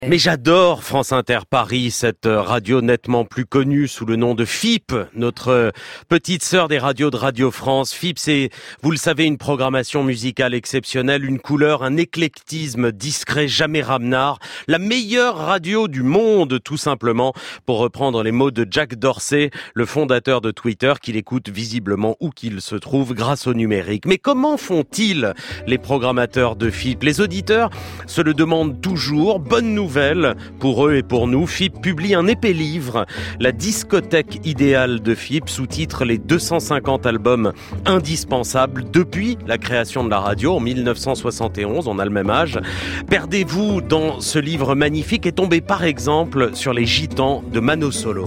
Mais j'adore France Inter Paris, cette radio nettement plus connue sous le nom de FIP, notre petite sœur des radios de Radio France. FIP, c'est, vous le savez, une programmation musicale exceptionnelle, une couleur, un éclectisme discret, jamais ramenard. La meilleure radio du monde, tout simplement, pour reprendre les mots de Jack Dorsey, le fondateur de Twitter, qu'il écoute visiblement où qu'il se trouve grâce au numérique. Mais comment font-ils les programmateurs de FIP? Les auditeurs se le demandent toujours. Bonne nouvelle pour eux et pour nous, FIP publie un épais livre, La discothèque idéale de FIP, sous-titre les 250 albums indispensables depuis la création de la radio en 1971, on a le même âge. Perdez-vous dans ce livre magnifique et tombez par exemple sur les Gitans de Mano Solo.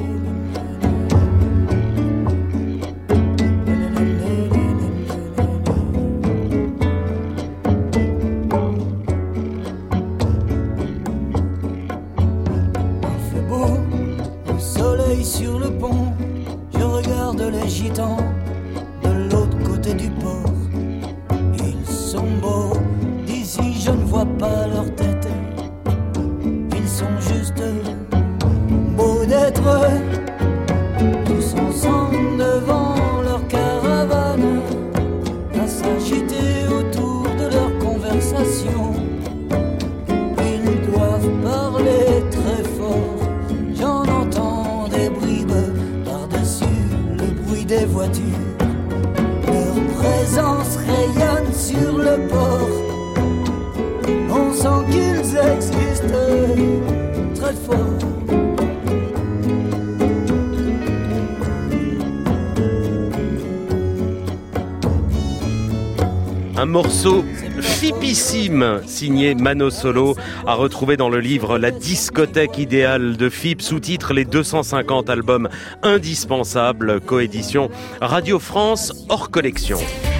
Sur le pont, je regarde les gitans de l'autre côté du port. Ils sont beaux, d'ici je ne vois pas leur tête. Ils sont juste beaux d'être tous ensemble devant leur caravane, à s'agiter autour de leur conversation. Ils doivent parler très fort, j'en entends des bribes par-dessus le bruit des voitures. Leur présence rayonne sur le port. On sent qu'ils existent très fort. Un morceau fipissime signé Mano Solo à retrouver dans le livre La discothèque idéale de FIP, sous-titre les 250 albums indispensables, coédition Radio France hors collection.